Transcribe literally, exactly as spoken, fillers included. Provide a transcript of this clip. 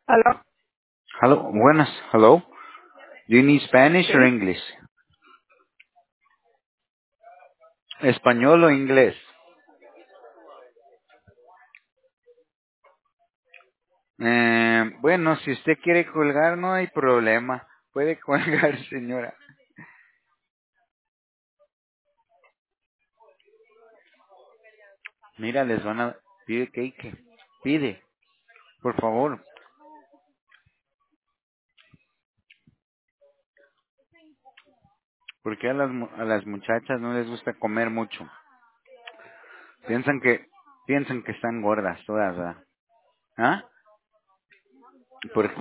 ¿Aló? Hello, buenas, hello. Do you need Spanish or Sí. English? Español o inglés. Eh, bueno, si usted quiere colgar, no hay problema. Puede colgar, señora. Mira, les van a... Pide cake. Pide, por favor. Porque a las, mu- a las muchachas no les gusta comer mucho. Piensan que... Piensan que están gordas todas, ¿verdad? ¿Ah? Por-